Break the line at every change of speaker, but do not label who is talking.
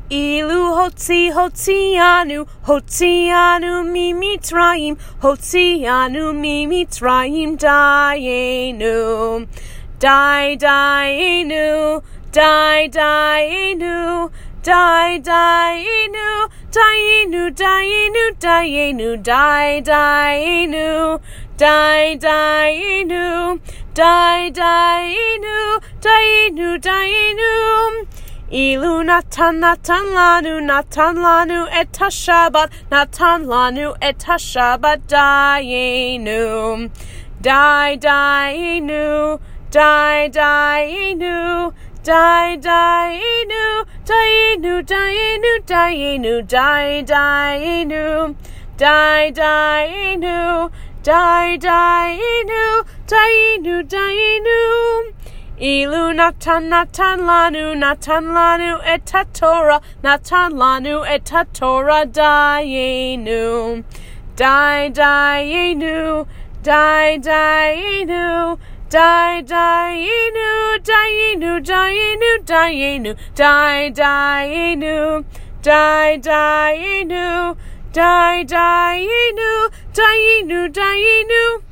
Ilu Hotzianu Mimitzrayim, Hotzianu Mimitzrayim, Dayenu, Dayenu, Dayenu, Dayenu, Dayenu, Dayenu, Dayenu, Dayenu, Dayenu, Dayenu, Dayenu, Dayenu. Ilu natan lanu et hashabat, natan lanu et hashabat, dayenu, dayenu, dayenu, dayenu, dayenu, dayenu, dayenu, dayenu, dayenu, dayenu, dayenu, dayenu. Ilu natan lanu et Torah, natan lanu et Torah, dayenu, dayenu, dayenu, dayenu, dayenu, dayenu, dayenu, dayenu, dayenu, dayenu, dayenu, dayenu.